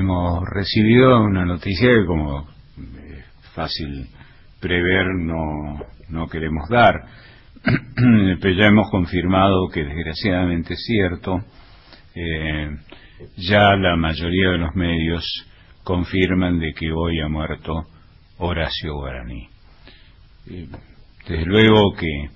hemos recibido una noticia que, como es fácil prever, no queremos dar, pero ya hemos confirmado que desgraciadamente es cierto. Ya la mayoría de los medios confirman de que hoy ha muerto Horacio Guaraní. Desde luego que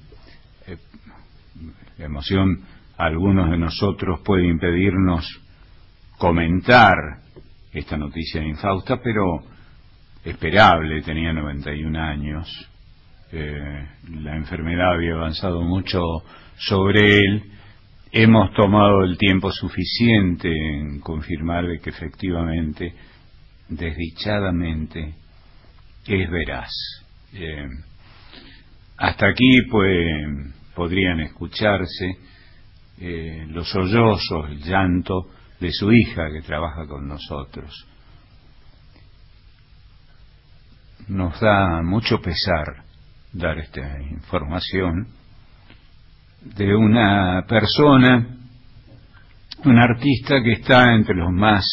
la emoción a algunos de nosotros puede impedirnos comentar esta noticia infausta, pero esperable. Tenía 91 años, la enfermedad había avanzado mucho sobre él. Hemos tomado el tiempo suficiente en confirmar de que efectivamente, desdichadamente, es veraz. Hasta aquí podrían escucharse los sollozos, el llanto de su hija que trabaja con nosotros. Nos da mucho pesar dar esta información de una persona, un artista que está entre los más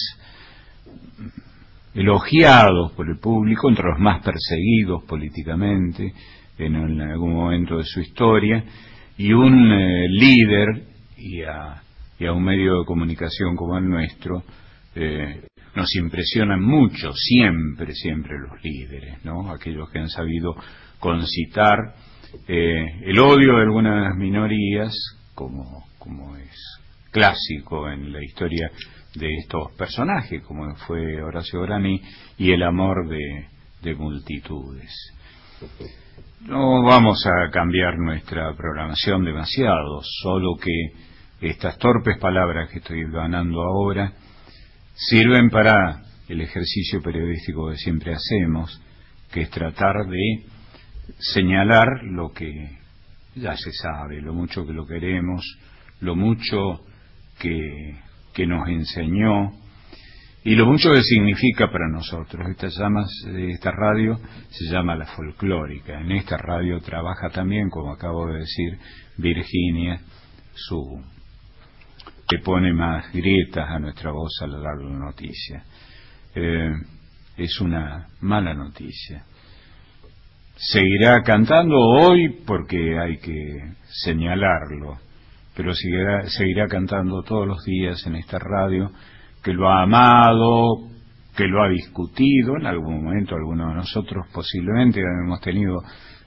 elogiados por el público, entre los más perseguidos políticamente en algún momento de su historia, y un líder, y a un medio de comunicación como el nuestro nos impresionan mucho, siempre los líderes, ¿no? Aquellos que han sabido concitar el odio de algunas minorías, como es clásico en la historia de estos personajes, como fue Horacio Guaraní, y el amor de multitudes. No vamos a cambiar nuestra programación demasiado, solo que estas torpes palabras que estoy ganando ahora sirven para el ejercicio periodístico que siempre hacemos, que es tratar de señalar lo que ya se sabe, lo mucho que lo queremos, lo mucho que nos enseñó y lo mucho que significa para nosotros. Esta radio se llama La Folclórica. En esta radio trabaja también, como acabo de decir, Virginia, que pone más grietas a nuestra voz a lo largo de la noticia. Es una mala noticia. Seguirá cantando hoy porque hay que señalarlo, pero seguirá cantando todos los días en esta radio, que lo ha amado, que lo ha discutido en algún momento. Algunos de nosotros posiblemente hemos tenido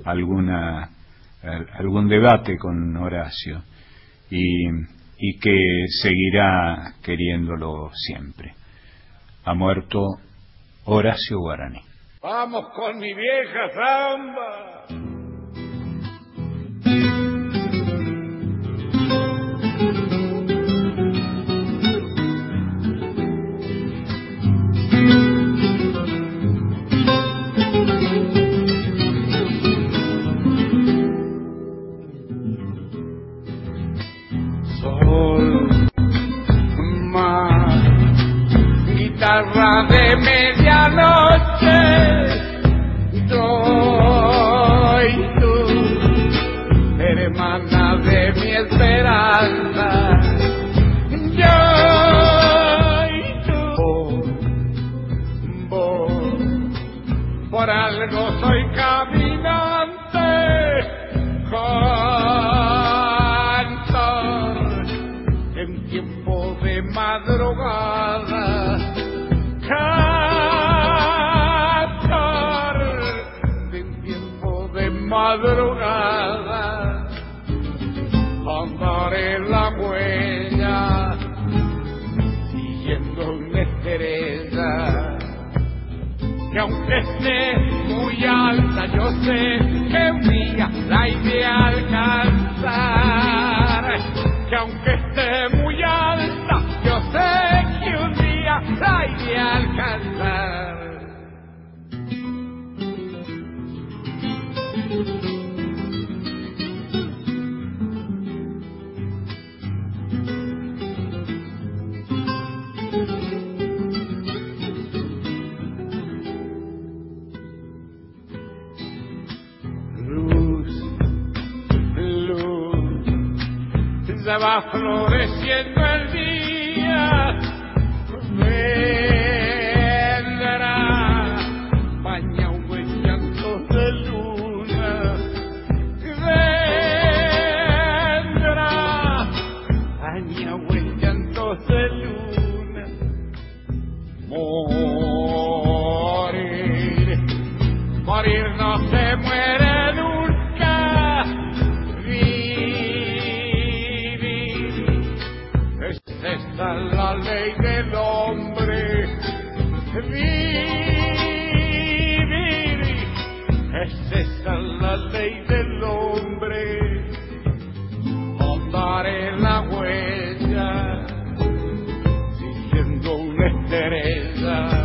algún debate con Horacio, y que seguirá queriéndolo siempre. Ha muerto Horacio Guaraní. Vamos con mi vieja samba. Sol, mar, guitarra de medianoche, soy tú, hermana de mi esperanza. Yo y tú, vos, por algo soy caminante, cantor en tiempo de madrugada, madrugada, andaré la huella siguiendo una estrella, que aunque esté muy alta yo sé que un día la iré a alcanzar, que aunque esté muy alta yo sé que un día la iré a alcanzar. Se va floreciendo el día, ven Morir no se muere nunca, vivir es esta la ley del hombre, vivir es esta la ley del hombre, andar en la huella siguiendo una estrella.